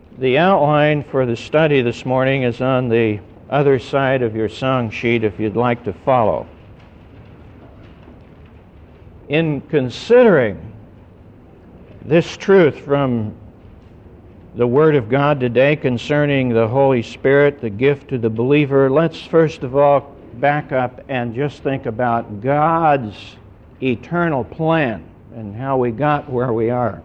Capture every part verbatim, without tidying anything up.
The outline for the study this morning is on the other side of your song sheet if you'd like to follow. In considering this truth from the Word of God today concerning the Holy Spirit, the gift to the believer, let's first of all back up and just think about God's eternal plan and how we got where we are.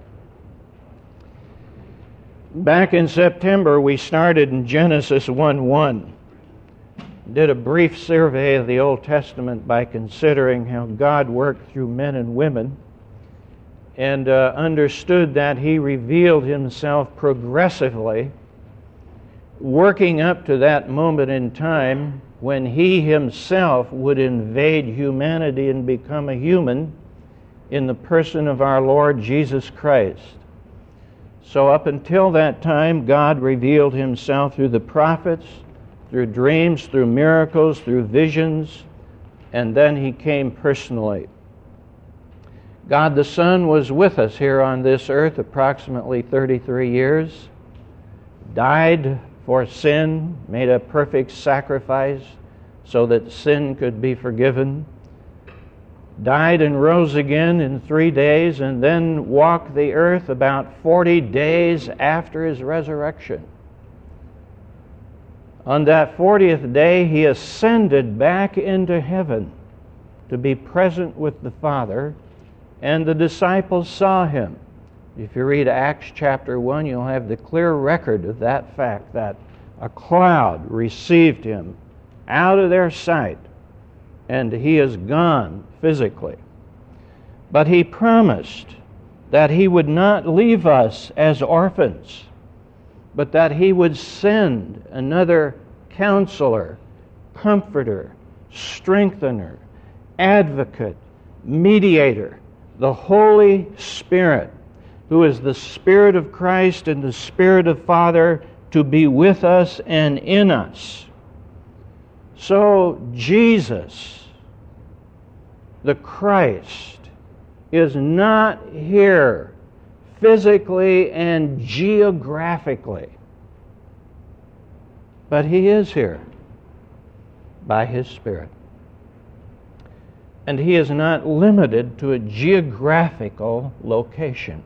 Back in September, we started in Genesis one one. Did a brief survey of the Old Testament by considering how God worked through men and women, and uh, understood that He revealed Himself progressively, working up to that moment in time when He Himself would invade humanity and become a human in the person of our Lord Jesus Christ. So up until that time, God revealed Himself through the prophets, through dreams, through miracles, through visions, and then He came personally. God the Son was with us here on this earth approximately thirty-three years, died for sin, made a perfect sacrifice so that sin could be forgiven, died and rose again in three days, and then walked the earth about forty days after His resurrection. On that fortieth day, He ascended back into heaven to be present with the Father, and the disciples saw Him. If you read Acts chapter one, you'll have the clear record of that fact, that a cloud received Him out of their sight, and He is gone physically. But He promised that He would not leave us as orphans, but that He would send another counselor, comforter, strengthener, advocate, mediator, the Holy Spirit, who is the Spirit of Christ and the Spirit of Father, to be with us and in us. So Jesus, the Christ, is not here physically and geographically, but He is here by His Spirit. And He is not limited to a geographical location.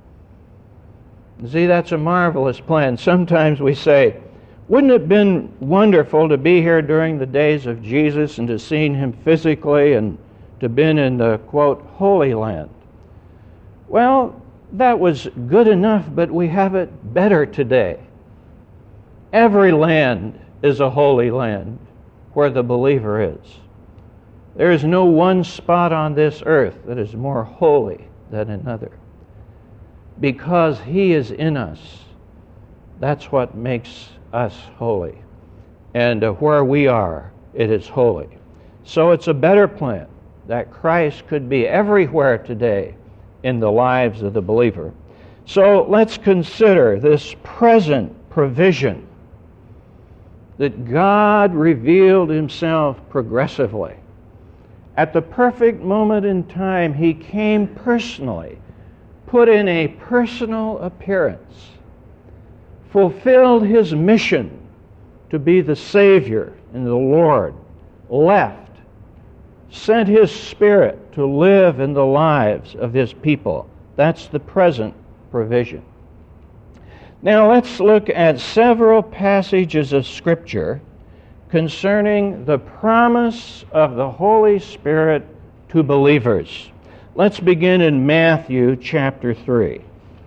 See, that's a marvelous plan. Sometimes we say, wouldn't it have been wonderful to be here during the days of Jesus and to see Him physically and to been in the, quote, Holy Land? Well, that was good enough, but we have it better today. Every land is a holy land where the believer is. There is no one spot on this earth that is more holy than another. Because He is in us, that's what makes us holy. And uh, where we are, it is holy. So it's a better plan that Christ could be everywhere today in the lives of the believer. So let's consider this present provision that God revealed Himself progressively. At the perfect moment in time, He came personally, put in a personal appearance, fulfilled His mission to be the Savior and the Lord, left, sent His Spirit to live in the lives of His people. That's the present provision. Now let's look at several passages of Scripture concerning the promise of the Holy Spirit to believers. Let's begin in Matthew chapter three.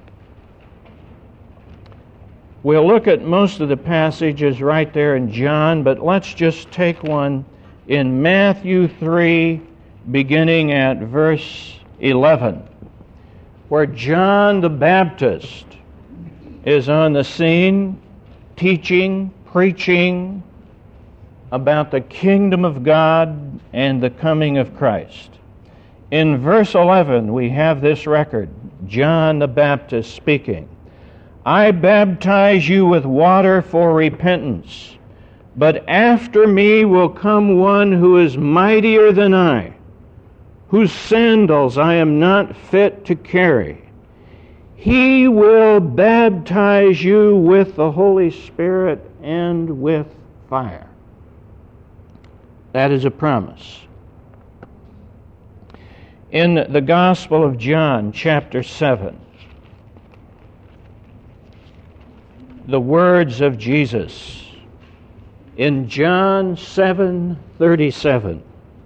We'll look at most of the passages right there in John, but let's just take one in Matthew three, beginning at verse eleven, where John the Baptist is on the scene, teaching, preaching about the kingdom of God and the coming of Christ. In verse eleven, we have this record, John the Baptist speaking. I baptize you with water for repentance, but after me will come one who is mightier than I, whose sandals I am not fit to carry. He will baptize you with the Holy Spirit and with fire. That is a promise. In the Gospel of John, chapter seven, the words of Jesus. In John seven thirty-seven,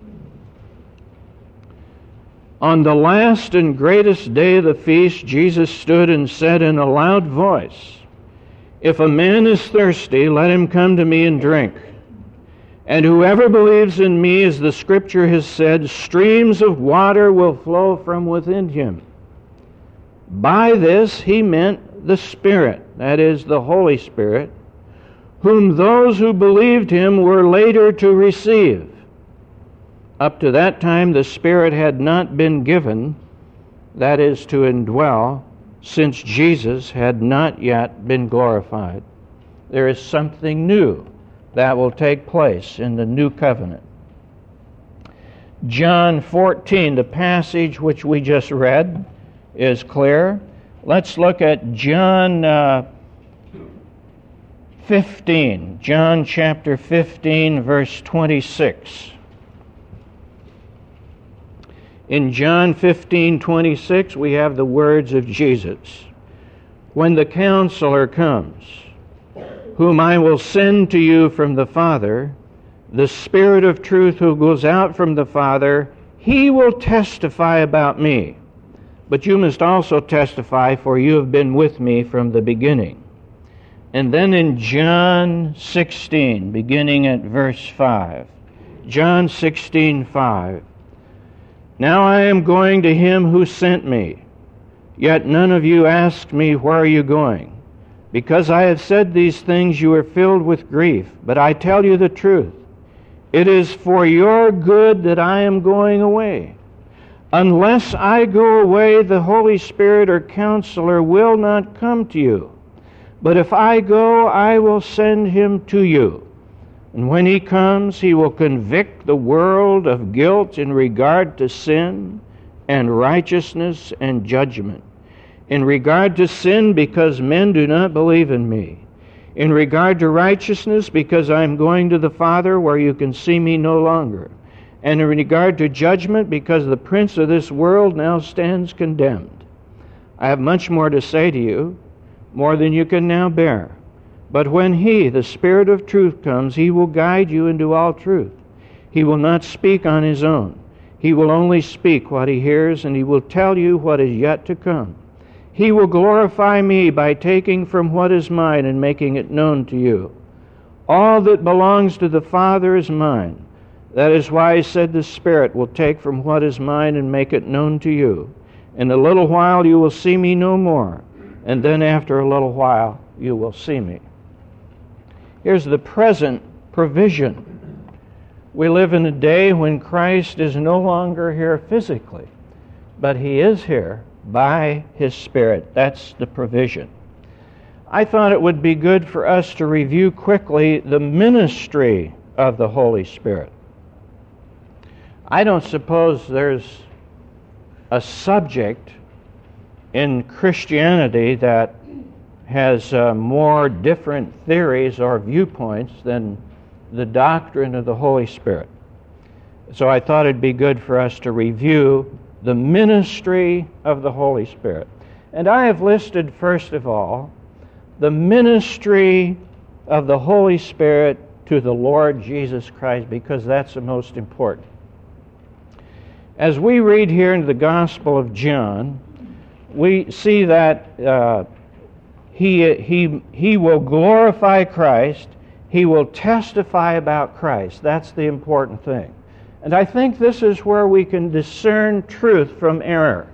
on the last and greatest day of the feast, Jesus stood and said in a loud voice, "If a man is thirsty, let him come to me and drink. And whoever believes in me, as the Scripture has said, streams of water will flow from within him." By this he meant the Spirit, that is, the Holy Spirit, whom those who believed him were later to receive. Up to that time the Spirit had not been given, that is, to indwell, since Jesus had not yet been glorified. There is something new that will take place in the new covenant. John fourteen, the passage which we just read, is clear. Let's look at John uh, fifteen. John chapter fifteen, verse twenty-six. In John fifteen twenty-six, we have the words of Jesus. When the Counselor comes, whom I will send to you from the Father, the Spirit of truth who goes out from the Father, he will testify about me. But you must also testify, for you have been with me from the beginning. And then in John sixteen, beginning at verse five, John sixteen five, now I am going to him who sent me, yet none of you asked me, where are you going? Because I have said these things, you are filled with grief. But I tell you the truth. It is for your good that I am going away. Unless I go away, the Holy Spirit or Counselor will not come to you. But if I go, I will send him to you. And when he comes, he will convict the world of guilt in regard to sin and righteousness and judgment. In regard to sin, because men do not believe in me. In regard to righteousness, because I am going to the Father where you can see me no longer. And in regard to judgment, because the prince of this world now stands condemned. I have much more to say to you, more than you can now bear. But when he, the Spirit of truth, comes, he will guide you into all truth. He will not speak on his own. He will only speak what he hears, and he will tell you what is yet to come. He will glorify me by taking from what is mine and making it known to you. All that belongs to the Father is mine. That is why he said the Spirit will take from what is mine and make it known to you. In a little while you will see me no more, and then after a little while you will see me. Here's the present provision. We live in a day when Christ is no longer here physically, but he is here by his Spirit. That's the provision. I thought it would be good for us to review quickly the ministry of the Holy Spirit. I don't suppose there's a subject in Christianity that has uh, more different theories or viewpoints than the doctrine of the Holy Spirit. So I thought it'd be good for us to review the ministry of the Holy Spirit. And I have listed, first of all, the ministry of the Holy Spirit to the Lord Jesus Christ, because that's the most important. As we read here in the Gospel of John, we see that uh, he, he, he will glorify Christ. He will testify about Christ. That's the important thing. And I think this is where we can discern truth from error.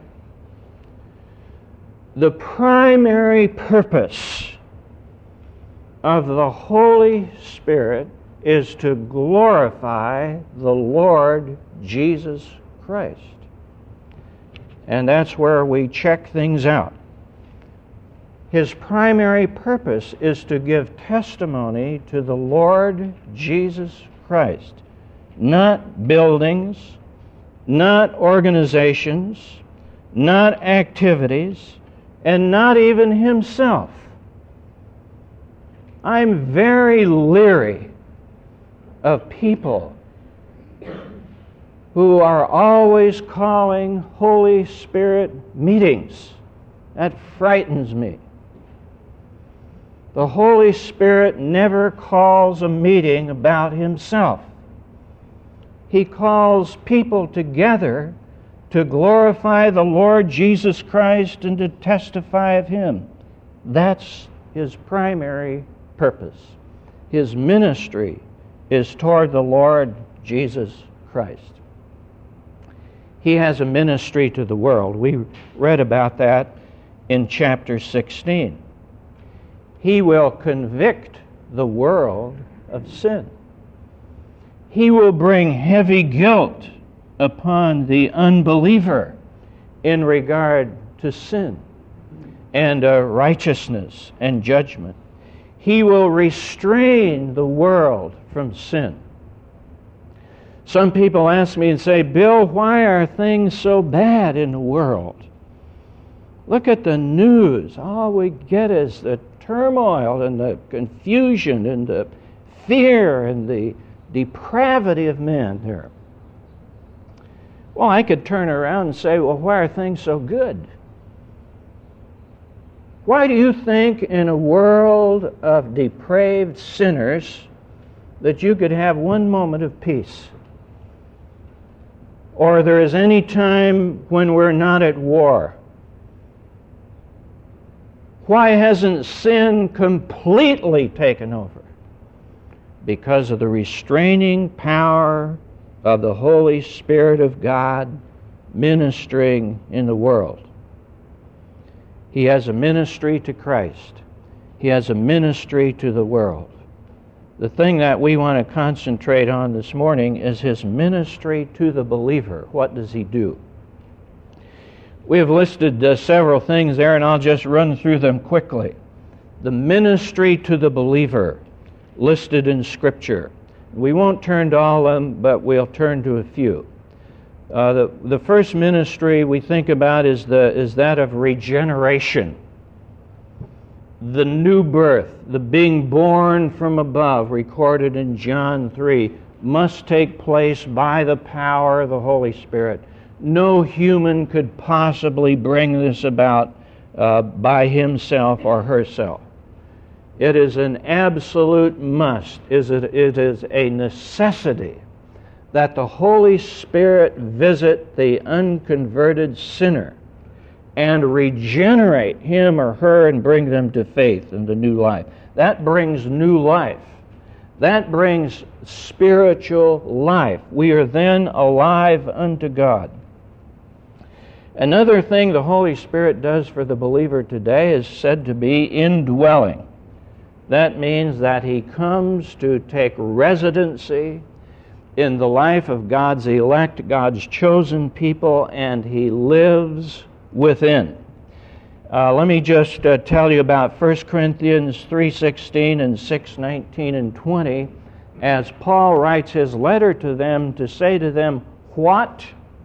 The primary purpose of the Holy Spirit is to glorify the Lord Jesus Christ. And that's where we check things out. His primary purpose is to give testimony to the Lord Jesus Christ. Not buildings, not organizations, not activities, and not even himself. I'm very leery of people who are always calling Holy Spirit meetings. That frightens me. The Holy Spirit never calls a meeting about himself. He calls people together to glorify the Lord Jesus Christ and to testify of him. That's his primary purpose. His ministry is toward the Lord Jesus Christ. He has a ministry to the world. We read about that in chapter sixteen. He will convict the world of sin. He will bring heavy guilt upon the unbeliever in regard to sin and uh, righteousness and judgment. He will restrain the world from sin. Some people ask me and say, Bill, why are things so bad in the world? Look at the news. All we get is the turmoil and the confusion and the fear and the depravity of men there. Well, I could turn around and say, well, why are things so good? Why do you think in a world of depraved sinners that you could have one moment of peace? Or there is any time when we're not at war? Why hasn't sin completely taken over? Because of the restraining power of the Holy Spirit of God ministering in the world. He has a ministry to Christ. He has a ministry to the world. The thing that we want to concentrate on this morning is his ministry to the believer. What does he do? We have listed uh, several things there, and I'll just run through them quickly. The ministry to the believer, listed in Scripture. We won't turn to all of them, but we'll turn to a few. Uh, the, the first ministry we think about is, the, is that of regeneration. The new birth, the being born from above, recorded in John three, must take place by the power of the Holy Spirit. No human could possibly bring this about uh, by himself or herself. It is an absolute must. It is a necessity that the Holy Spirit visit the unconverted sinner and regenerate him or her and bring them to faith and to new life. That brings new life. That brings spiritual life. We are then alive unto God. Another thing the Holy Spirit does for the believer today is said to be indwelling. That means that he comes to take residency in the life of God's elect, God's chosen people, and he lives within. Uh, let me just uh, tell you about First Corinthians three sixteen and six nineteen and twenty, as Paul writes his letter to them to say to them, "What?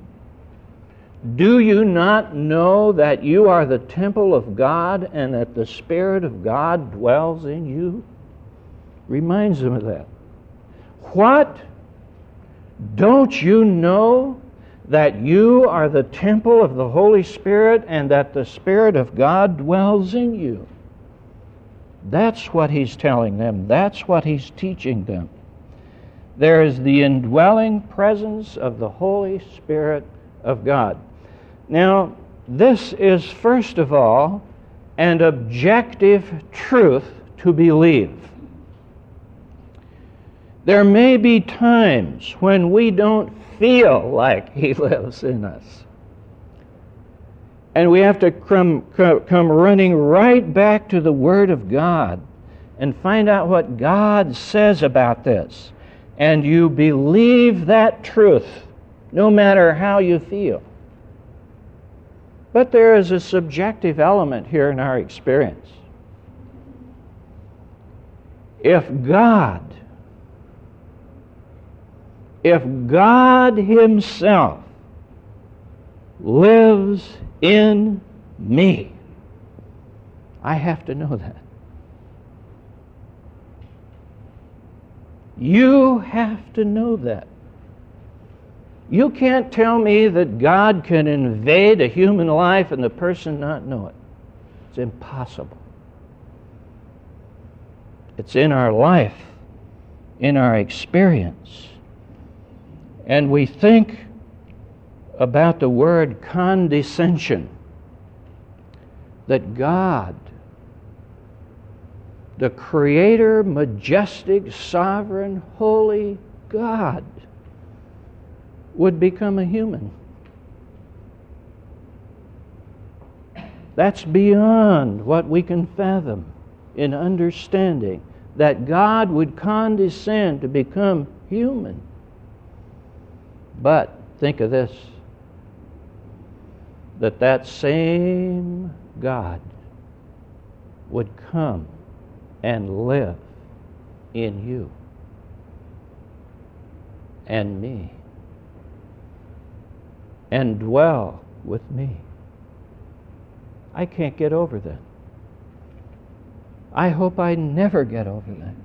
Do you not know that you are the temple of God and that the Spirit of God dwells in you?" Reminds them of that. What? Don't you know that you are the temple of the Holy Spirit and that the Spirit of God dwells in you? That's what he's telling them. That's what he's teaching them. There is the indwelling presence of the Holy Spirit of God. Now, this is, first of all, an objective truth to believe. There may be times when we don't feel like he lives in us. And we have to come, come running right back to the Word of God and find out what God says about this. And you believe that truth, no matter how you feel. But there is a subjective element here in our experience. If God, if God Himself lives in me, I have to know that. You have to know that. You can't tell me that God can invade a human life and the person not know it. It's impossible. It's in our life, in our experience. And we think about the word condescension, that God, the Creator, majestic, sovereign, holy God, would become a human. That's beyond what we can fathom in understanding, that God would condescend to become human. But think of this, that that same God would come and live in you and me and dwell with me. I can't get over that. I hope I never get over that.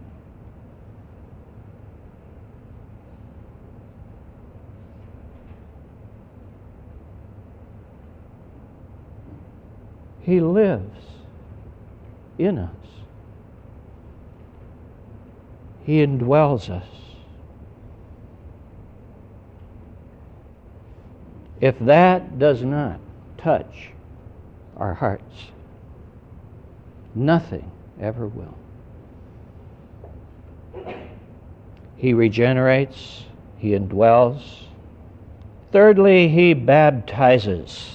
He lives in us. He indwells us. If that does not touch our hearts, nothing ever will. He regenerates. He indwells. Thirdly, He baptizes.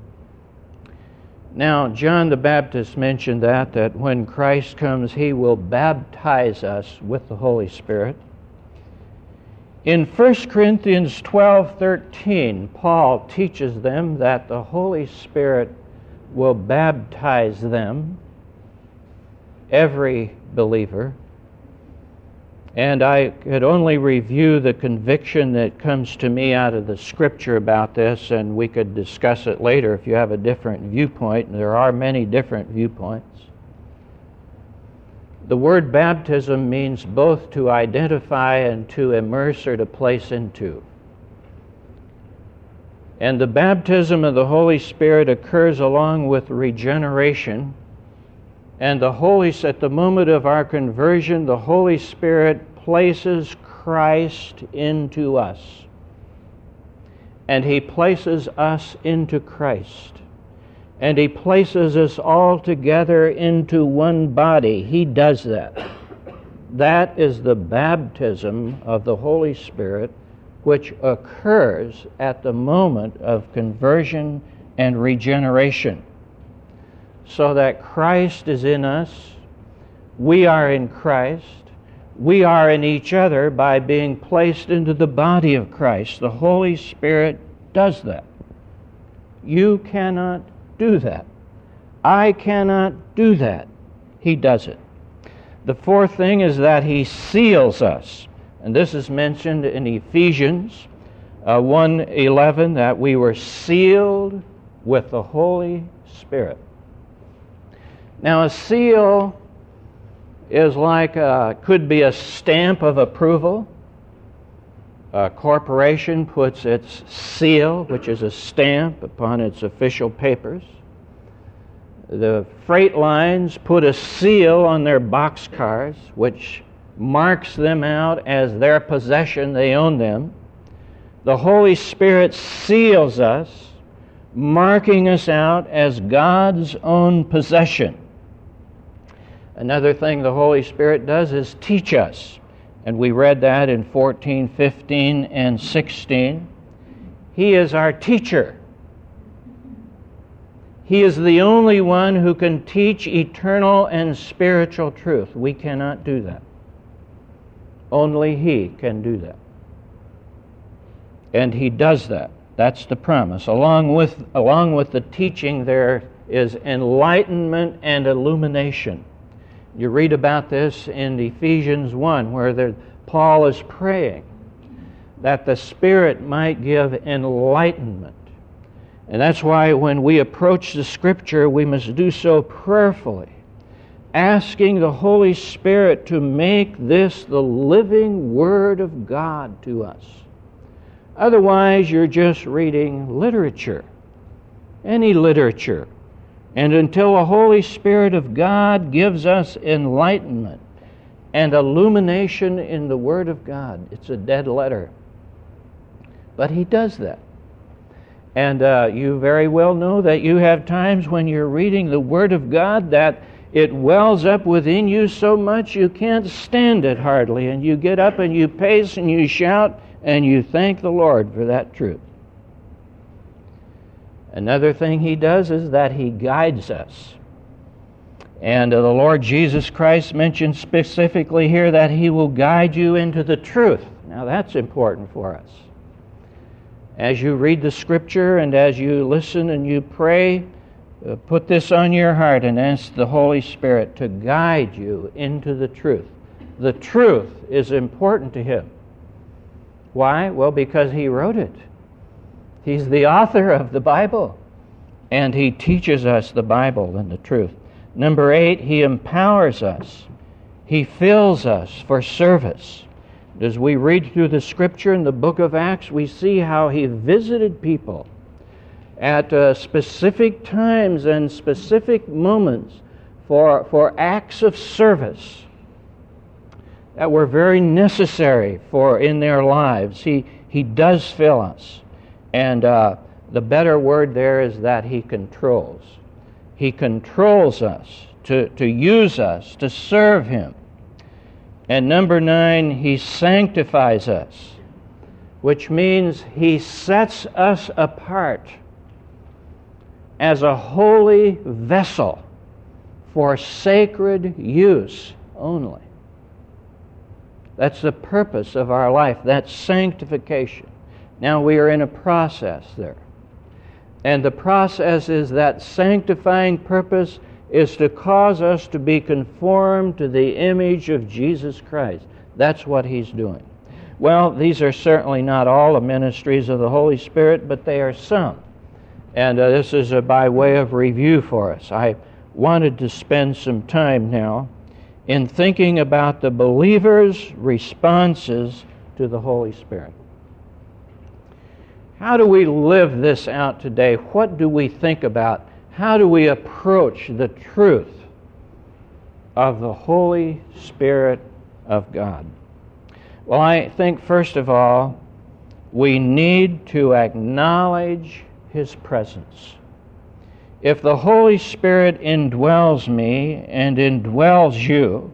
Now, John the Baptist mentioned that, that when Christ comes, He will baptize us with the Holy Spirit. In First Corinthians twelve thirteen, Paul teaches them that the Holy Spirit will baptize them, every believer. And I could only review the conviction that comes to me out of the Scripture about this, and we could discuss it later if you have a different viewpoint. There are many different viewpoints. The word baptism means both to identify and to immerse or to place into. And the baptism of the Holy Spirit occurs along with regeneration. And the Holy, at the moment of our conversion, the Holy Spirit places Christ into us. And He places us into Christ. And He places us all together into one body. He does that. That is the baptism of the Holy Spirit, which occurs at the moment of conversion and regeneration. So that Christ is in us, we are in Christ, we are in each other by being placed into the body of Christ. The Holy Spirit does that. You cannot do that. I cannot do that. He does it. The fourth thing is that He seals us. And this is mentioned in Ephesians uh, one eleven, that we were sealed with the Holy Spirit. Now, a seal is like a, could be a stamp of approval. A corporation puts its seal, which is a stamp, upon its official papers. The freight lines put a seal on their boxcars, which marks them out as their possession. They own them. The Holy Spirit seals us, marking us out as God's own possession. Another thing the Holy Spirit does is teach us. And we read that in fourteen, fifteen, and sixteen. He is our teacher. He is the only one who can teach eternal and spiritual truth. We cannot do that. Only He can do that. And He does that. That's the promise. Along with, along with the teaching, there is enlightenment and illumination. You read about this in Ephesians one, where there, Paul is praying that the Spirit might give enlightenment And that's why when we approach the Scripture, we must do so prayerfully, asking the Holy Spirit to make this the living Word of God to us. Otherwise, you're just reading literature, any literature. And until the Holy Spirit of God gives us enlightenment and illumination in the Word of God, it's a dead letter. But He does that. And uh, you very well know that you have times when you're reading the Word of God that it wells up within you so much you can't stand it hardly. And you get up and you pace and you shout and you thank the Lord for that truth. Another thing He does is that He guides us. And uh, the Lord Jesus Christ mentioned specifically here that He will guide you into the truth. Now that's important for us. As you read the Scripture and as you listen and you pray, uh, put this on your heart and ask the Holy Spirit to guide you into the truth. The truth is important to Him. Why? Well, because He wrote it. He's the author of the Bible, and He teaches us the Bible and the truth. Number eight, He empowers us. He fills us for service. As we read through the Scripture in the book of Acts, we see how He visited people at uh, specific times and specific moments for, for acts of service that were very necessary for in their lives. He, he does fill us. And uh, the better word there is that He controls. He controls us to, to use us, to serve Him. And number nine, He sanctifies us, which means He sets us apart as a holy vessel for sacred use only. That's the purpose of our life. That's sanctification. Now we are in a process there. And the process is that sanctifying purpose is to cause us to be conformed to the image of Jesus Christ. That's what He's doing. Well, these are certainly not all the ministries of the Holy Spirit, but they are some. And uh, this is a, by way of review for us. I wanted to spend some time now in thinking about the believer's responses to the Holy Spirit. How do we live this out today? What do we think about? How do we approach the truth of the Holy Spirit of God? Well, I think, first of all, we need to acknowledge His presence. If the Holy Spirit indwells me and indwells you,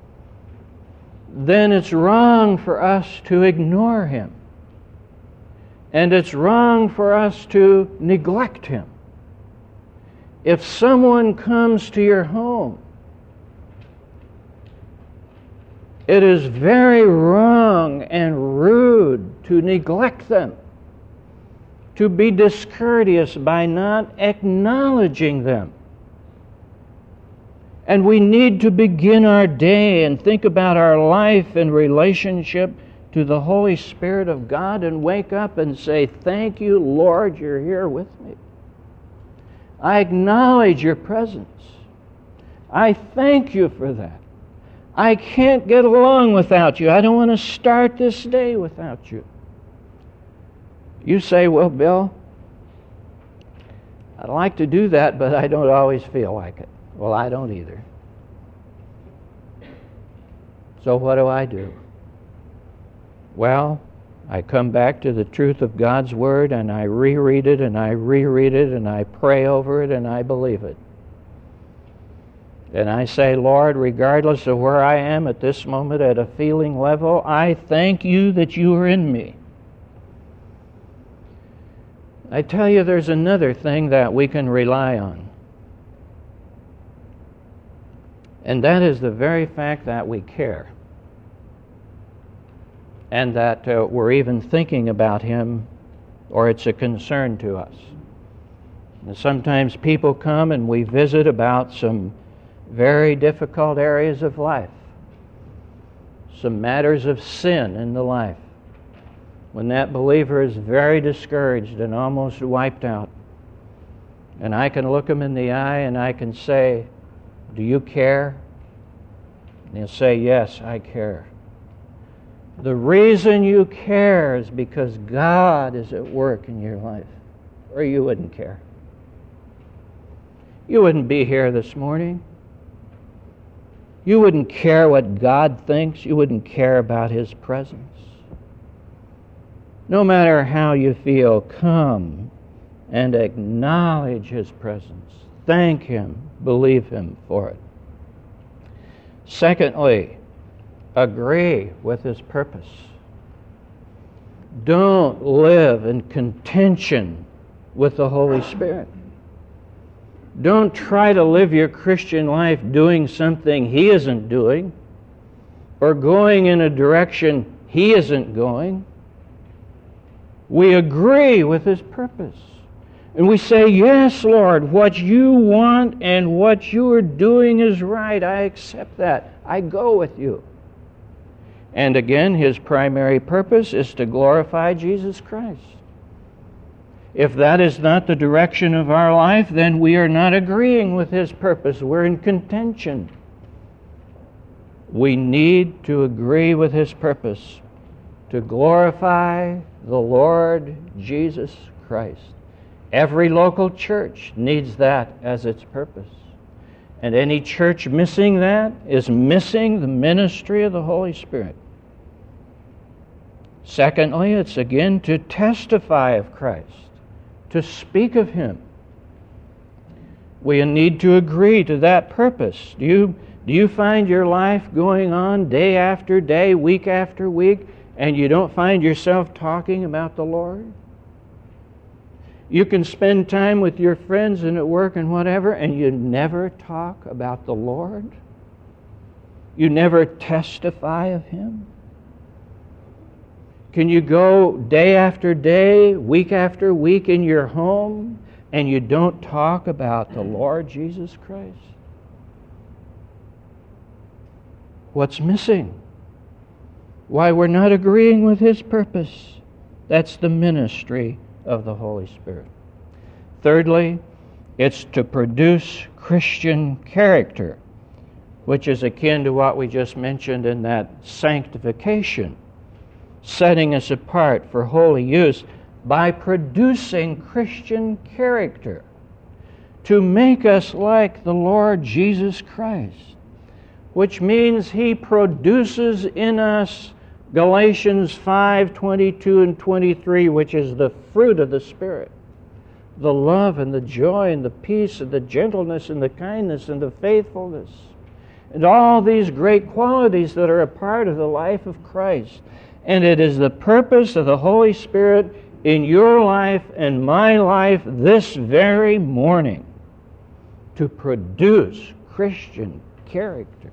then it's wrong for us to ignore Him. And it's wrong for us to neglect Him. If someone comes to your home, it is very wrong and rude to neglect them, to be discourteous by not acknowledging them. And we need to begin our day and think about our life and relationship to the Holy Spirit of God and wake up and say, "Thank you, Lord, you're here with me. I acknowledge your presence. I thank you for that. I can't get along without you. I don't want to start this day without you." You say, "Well, Bill, I'd like to do that, but I don't always feel like it." Well, I don't either. So what do I do? Well, I come back to the truth of God's Word and I reread it and I reread it and I pray over it and I believe it. And I say, "Lord, regardless of where I am at this moment at a feeling level, I thank you that you are in me." I tell you, there's another thing that we can rely on. And that is the very fact that we care. And that uh, we're even thinking about Him, or it's a concern to us. And sometimes people come and we visit about some very difficult areas of life, some matters of sin in the life, when that believer is very discouraged and almost wiped out. And I can look him in the eye and I can say, do you care? And he'll say, yes, I care. The reason you care is because God is at work in your life, or you wouldn't care. You wouldn't be here this morning. You wouldn't care what God thinks. You wouldn't care about His presence. No matter how you feel, come and acknowledge His presence. Thank Him. Believe Him for it. Secondly, agree with His purpose. Don't live in contention with the Holy Spirit. Don't try to live your Christian life doing something He isn't doing, or going in a direction He isn't going. We agree with His purpose. And we say, yes, Lord, what you want and what you are doing is right. I accept that. I go with you. And again, His primary purpose is to glorify Jesus Christ. If that is not the direction of our life, then we are not agreeing with His purpose. We're in contention. We need to agree with His purpose to glorify the Lord Jesus Christ. Every local church needs that as its purpose. And any church missing that is missing the ministry of the Holy Spirit. Secondly, it's again to testify of Christ, to speak of Him. We need to agree to that purpose. Do you, do you find your life going on day after day, week after week, and you don't find yourself talking about the Lord? You can spend time with your friends and at work and whatever, and you never talk about the Lord? You never testify of Him? Can you go day after day, week after week in your home, and you don't talk about the Lord Jesus Christ? What's missing? Why we're not agreeing with His purpose? That's the ministry of the Holy Spirit. Thirdly, it's to produce Christian character, which is akin to what we just mentioned in that sanctification, setting us apart for holy use by producing Christian character to make us like the Lord Jesus Christ, which means He produces in us Galatians five, twenty-two and twenty-three, which is the fruit of the Spirit. The love and the joy and the peace and the gentleness and the kindness and the faithfulness. And all these great qualities that are a part of the life of Christ. And it is the purpose of the Holy Spirit in your life and my life this very morning to produce Christian character.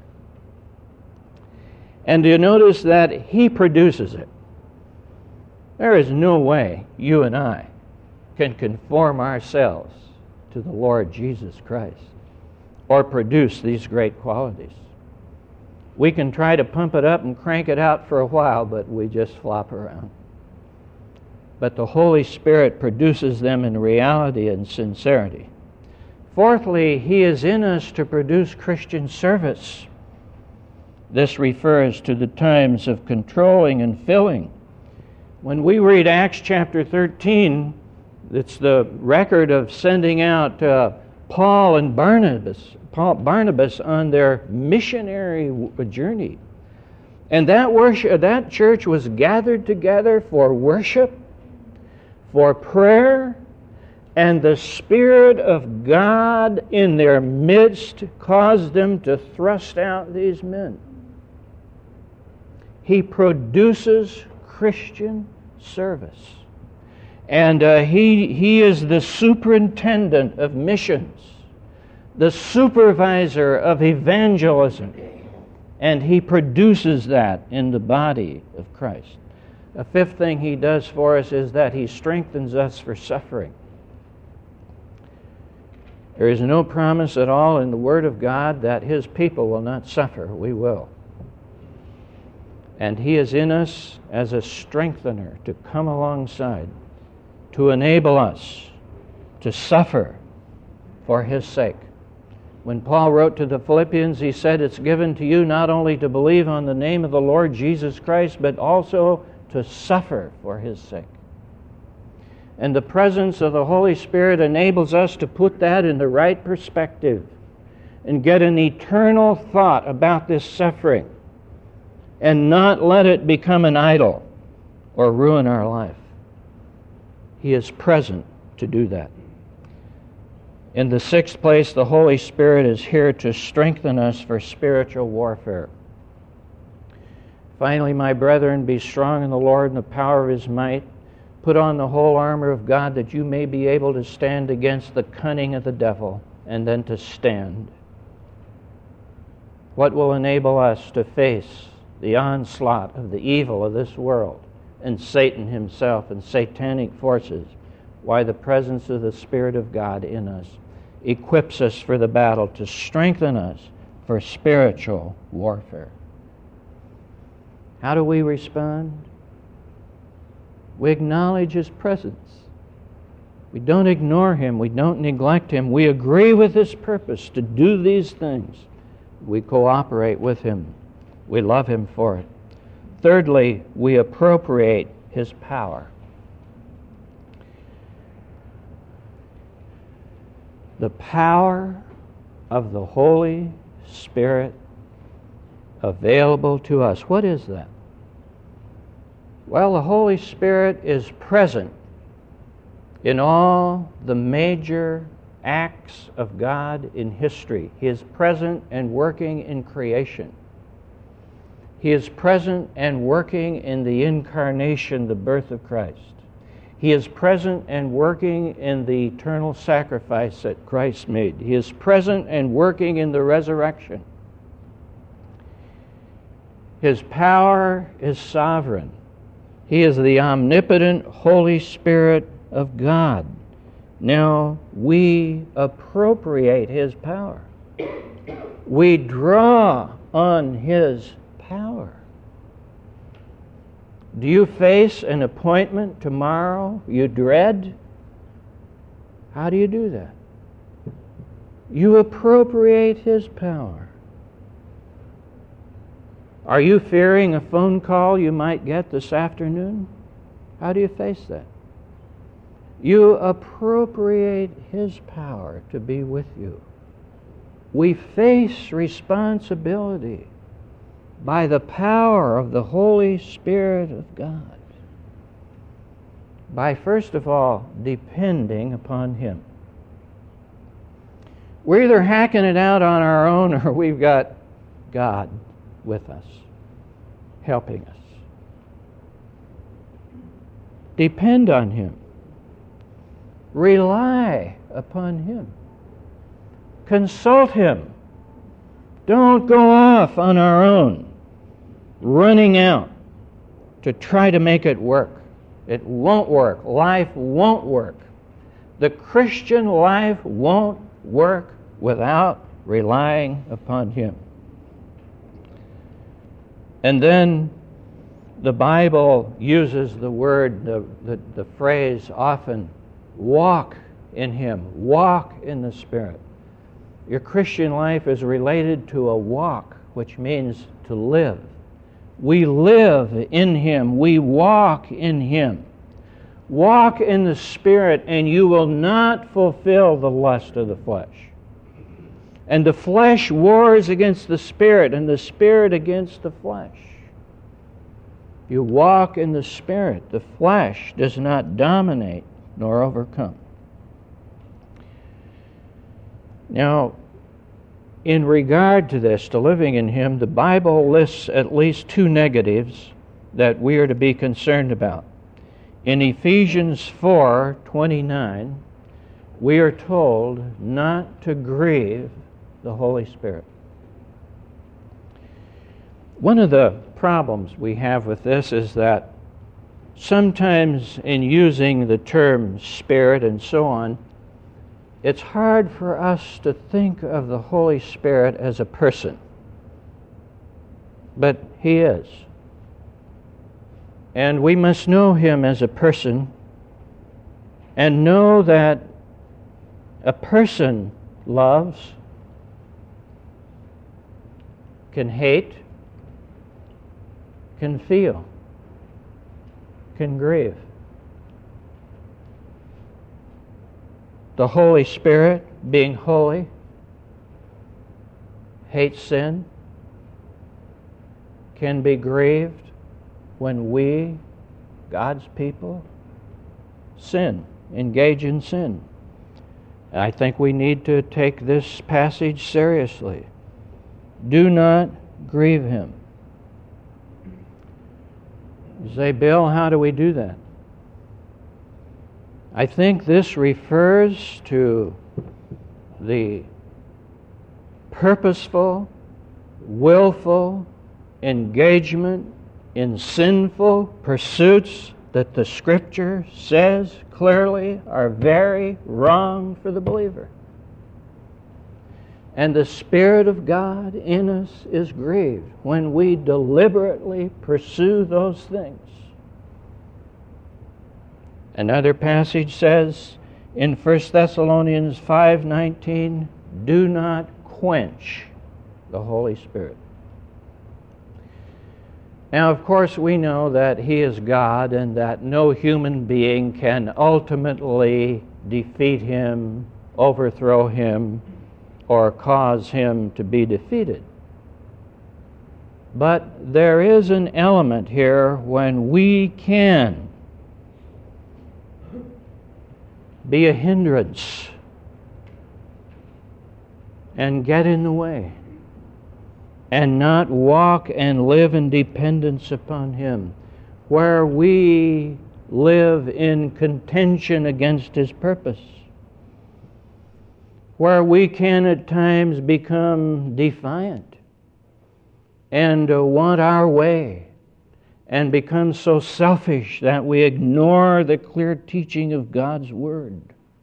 And you notice that He produces it. There is no way you and I can conform ourselves to the Lord Jesus Christ or produce these great qualities. We can try to pump it up and crank it out for a while, but we just flop around. But the Holy Spirit produces them in reality and sincerity. Fourthly, He is in us to produce Christian service. This refers to the times of controlling and filling. When we read Acts chapter thirteen, it's the record of sending out uh, Paul and Barnabas, Paul, Barnabas on their missionary journey. And that worship, that church was gathered together for worship, for prayer, and the Spirit of God in their midst caused them to thrust out these men. He produces Christian service. And uh, he, he is the superintendent of missions, the supervisor of evangelism, and He produces that in the body of Christ. A fifth thing He does for us is that He strengthens us for suffering. There is no promise at all in the Word of God that His people will not suffer. We will. And He is in us as a strengthener to come alongside, to enable us to suffer for His sake. When Paul wrote to the Philippians, he said, it's given to you not only to believe on the name of the Lord Jesus Christ, but also to suffer for His sake. And the presence of the Holy Spirit enables us to put that in the right perspective and get an eternal thought about this suffering and not let it become an idol or ruin our life. He is present to do that. In the sixth place, the Holy Spirit is here to strengthen us for spiritual warfare. Finally, my brethren, be strong in the Lord and the power of His might. Put on the whole armor of God that you may be able to stand against the cunning of the devil, and then to stand. What will enable us to face the onslaught of the evil of this world and Satan himself and satanic forces? Why, the presence of the Spirit of God in us equips us for the battle, to strengthen us for spiritual warfare. How do we respond? We acknowledge His presence. We don't ignore Him. We don't neglect Him. We agree with His purpose to do these things. We cooperate with Him. We love Him for it. Thirdly, we appropriate His power. The power of the Holy Spirit available to us. What is that? Well, the Holy Spirit is present in all the major acts of God in history. He is present and working in creation. He is present and working in the incarnation, the birth of Christ. He is present and working in the eternal sacrifice that Christ made. He is present and working in the resurrection. His power is sovereign. He is the omnipotent Holy Spirit of God. Now we appropriate His power. We draw on His power. Do you face an appointment tomorrow you dread? How do you do that? You appropriate His power. Are you fearing a phone call you might get this afternoon? How do you face that? You appropriate His power to be with you. We face responsibility by the power of the Holy Spirit of God. By, first of all, depending upon Him. We're either hacking it out on our own, or we've got God with us, helping us. Depend on Him. Rely upon Him. Consult Him. Don't go off on our own, running out to try to make it work. It won't work. Life won't work. The Christian life won't work without relying upon Him. And then the Bible uses the word, the, the, the phrase often, walk in Him, walk in the Spirit. Your Christian life is related to a walk, which means to live. We live in Him. We walk in Him. Walk in the Spirit, and you will not fulfill the lust of the flesh. And the flesh wars against the Spirit, and the Spirit against the flesh. You walk in the Spirit. The flesh does not dominate nor overcome. Now, in regard to this, to living in Him, the Bible lists at least two negatives that we are to be concerned about. In Ephesians four twenty-nine, we are told not to grieve the Holy Spirit. One of the problems we have with this is that sometimes in using the term Spirit and so on, it's hard for us to think of the Holy Spirit as a person. But He is. And we must know Him as a person and know that a person loves, can hate, can feel, can grieve. The Holy Spirit, being holy, hates sin, can be grieved when we, God's people, sin, engage in sin. I think we need to take this passage seriously. Do not grieve him. You say, Bill, how do we do that? I think this refers to the purposeful, willful engagement in sinful pursuits that the Scripture says clearly are very wrong for the believer. And the Spirit of God in us is grieved when we deliberately pursue those things. Another passage says in First Thessalonians five nineteen, do not quench the Holy Spirit. Now, of course, we know that He is God and that no human being can ultimately defeat Him, overthrow Him, or cause Him to be defeated. But there is an element here when we can be a hindrance and get in the way and not walk and live in dependence upon Him, where we live in contention against His purpose, where we can at times become defiant and uh, want our way and become so selfish that we ignore the clear teaching of God's Word.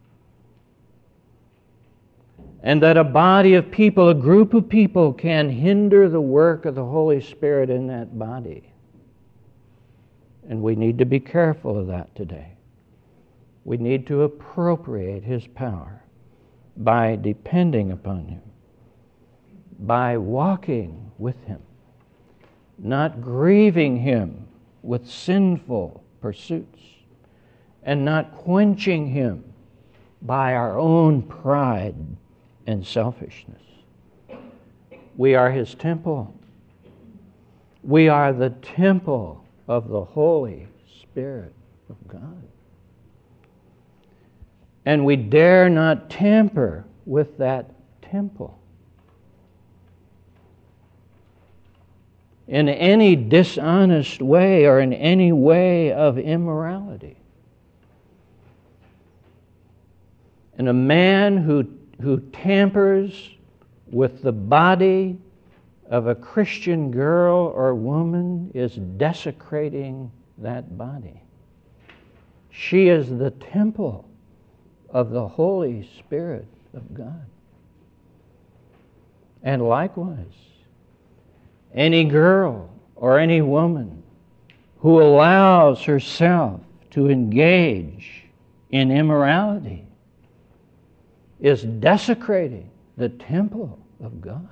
And that a body of people, a group of people, can hinder the work of the Holy Spirit in that body. And we need to be careful of that today. We need to appropriate His power by depending upon Him, by walking with Him, not grieving Him with sinful pursuits, and not quenching Him by our own pride and selfishness. We are His temple. We are the temple of the Holy Spirit of God. And we dare not tamper with that temple in any dishonest way or in any way of immorality. And a man who, who tampers with the body of a Christian girl or woman is desecrating that body. She is the temple of the Holy Spirit of God. And likewise, any girl or any woman who allows herself to engage in immorality is desecrating the temple of God.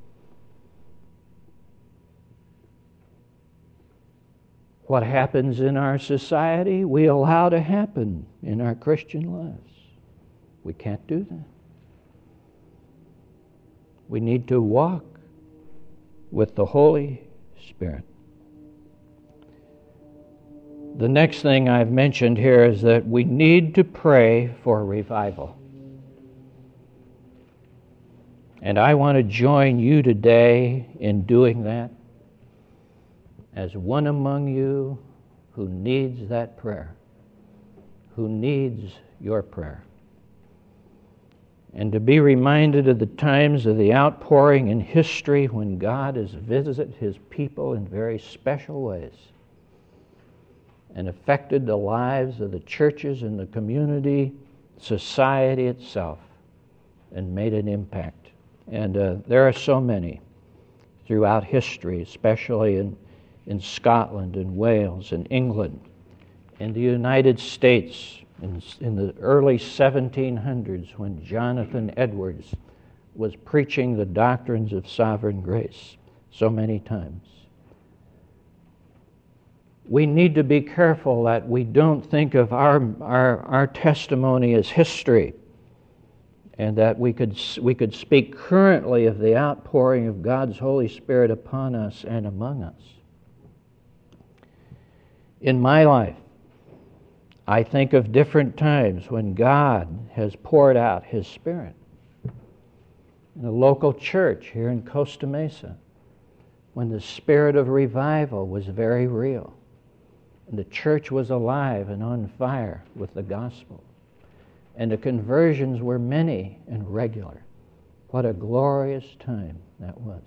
What happens in our society, we allow to happen in our Christian lives. We can't do that. We need to walk with the Holy Spirit. The next thing I've mentioned here is that we need to pray for revival. And I want to join you today in doing that as one among you who needs that prayer, who needs your prayer. And to be reminded of the times of the outpouring in history when God has visited His people in very special ways and affected the lives of the churches and the community, society itself, and made an impact. And uh, there are so many throughout history, especially in, in Scotland and Wales and England, in the United States, in, in the early seventeen hundreds when Jonathan Edwards was preaching the doctrines of sovereign grace so many times. We need to be careful that we don't think of our, our, our testimony as history, and that we could, we could speak currently of the outpouring of God's Holy Spirit upon us and among us. In my life, I think of different times when God has poured out His Spirit. In a local church here in Costa Mesa, when the spirit of revival was very real, and the church was alive and on fire with the gospel, and the conversions were many and regular. What a glorious time that was.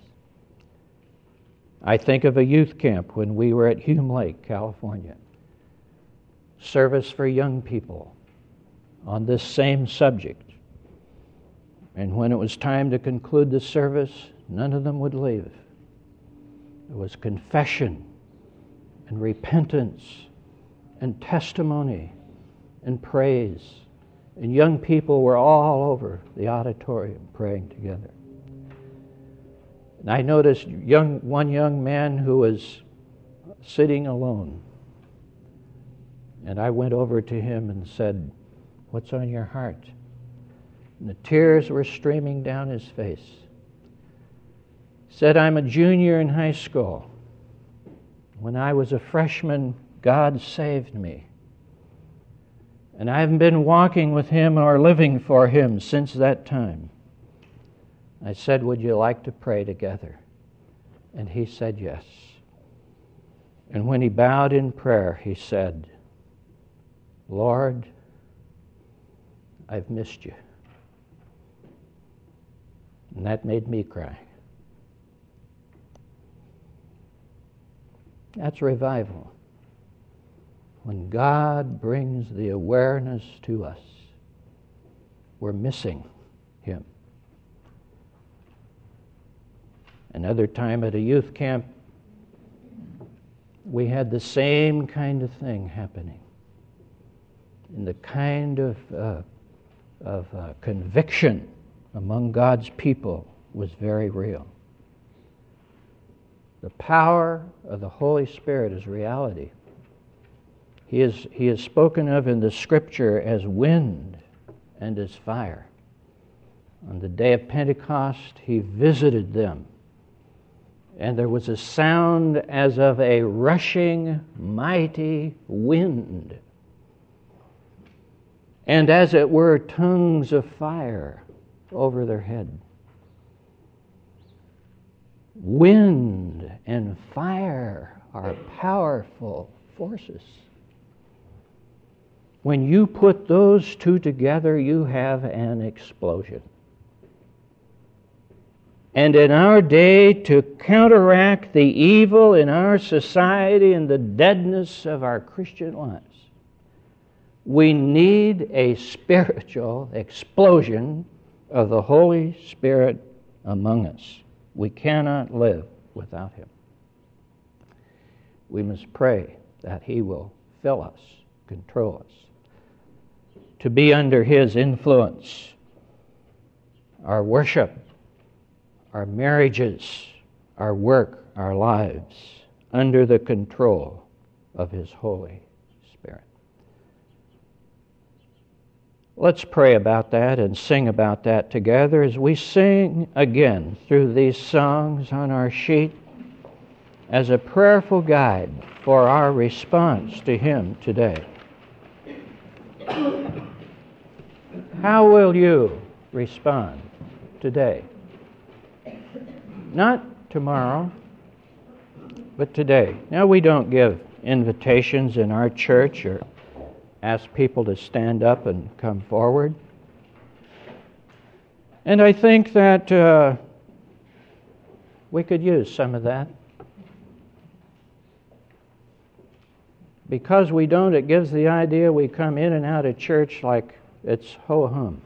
I think of a youth camp when we were at Hume Lake, California. Service for young people on this same subject. And when it was time to conclude the service, none of them would leave. There was confession and repentance and testimony and praise. And young people were all over the auditorium praying together. And I noticed young, one young man who was sitting alone. And I went over to him and said, "What's on your heart?" And the tears were streaming down his face. He said, "I'm a junior in high school. When I was a freshman, God saved me. And I haven't been walking with Him or living for Him since that time." I said, "Would you like to pray together?" And he said yes. And when he bowed in prayer, he said, "Lord, I've missed you." And that made me cry. That's revival. When God brings the awareness to us, we're missing Him. Another time at a youth camp, we had the same kind of thing happening. And the kind of, uh, of uh, conviction among God's people was very real. The power of the Holy Spirit is reality. He is, he is spoken of in the Scripture as wind and as fire. On the day of Pentecost, He visited them, and there was a sound as of a rushing, mighty wind, and as it were tongues of fire over their head. Wind and fire are powerful forces. When you put those two together, you have an explosion. And in our day, to counteract the evil in our society and the deadness of our Christian lives, we need a spiritual explosion of the Holy Spirit among us. We cannot live without Him. We must pray that He will fill us, control us, to be under His influence. Our worship, our marriages, our work, our lives, under the control of His Holy Spirit. Let's pray about that and sing about that together as we sing again through these songs on our sheet as a prayerful guide for our response to Him today. How will you respond today? Not tomorrow, but today. Now, we don't give invitations in our church or ask people to stand up and come forward. And I think that uh, we could use some of that. Because we don't, it gives the idea we come in and out of church like it's ho-hum.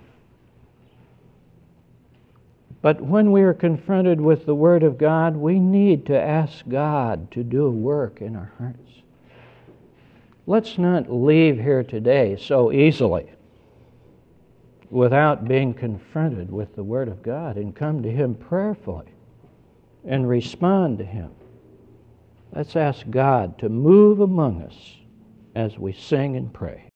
But when we are confronted with the Word of God, we need to ask God to do a work in our hearts. Let's not leave here today so easily without being confronted with the Word of God and come to Him prayerfully and respond to Him. Let's ask God to move among us as we sing and pray.